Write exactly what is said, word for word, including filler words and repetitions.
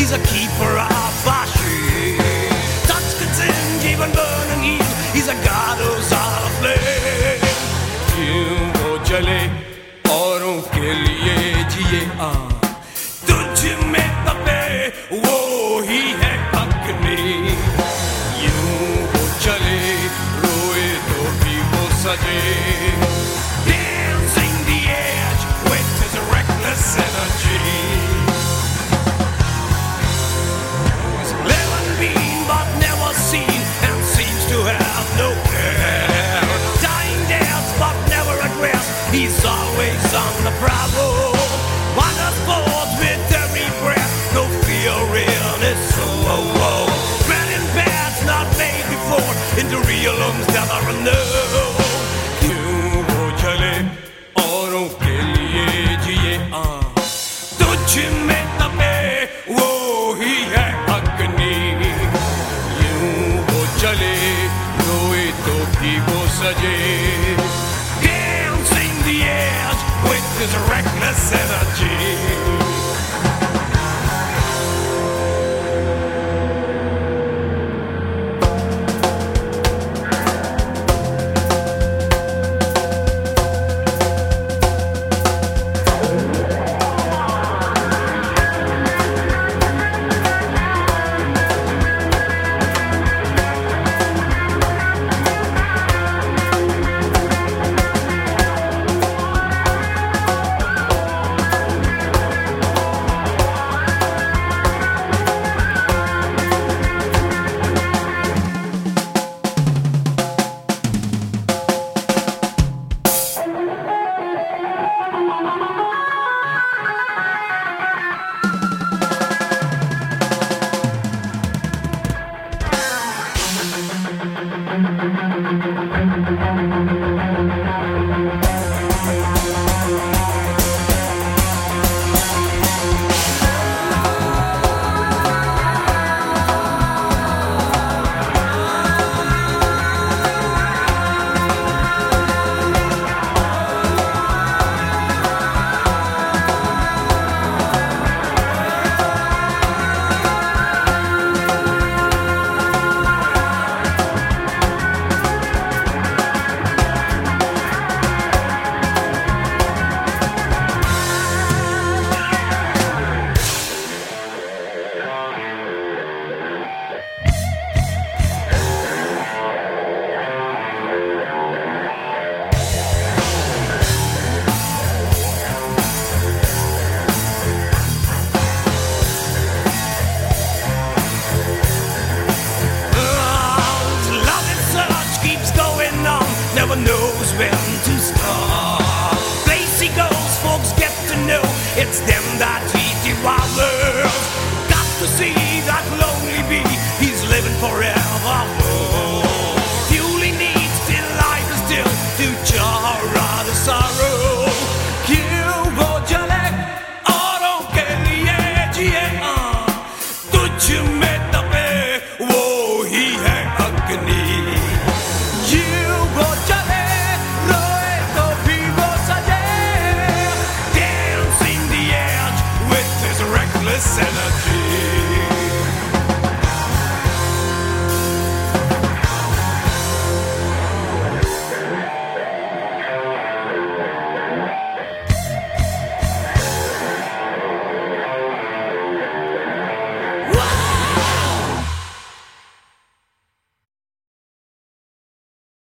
he's a keeper of our sheep. Touch content, even burning heat, he's a god who's all aflame. क्यों वो जले औरों के लिए जिए आ तुझ में तपे वो ही है अग्नि यूं वो चले रोए तो भी वो सजे dancing the edge with his reckless energy he's living been but never seen and seems to have no care dying death but never at rest he's always on the prowl wanders forth with every breath no fear in his soul bread and bad's not made before into real homes that are unknown क्यों वो चले औरों के लिए जिए आ तुझ में तपे वो ही है अग्नि यूं वो चले रोए तो भी वो सजे dancing the edge with his reckless energy never knows when to start. Place he goes, folks get to know it's them that he devours. Got to see that lonely bee, he's living forever.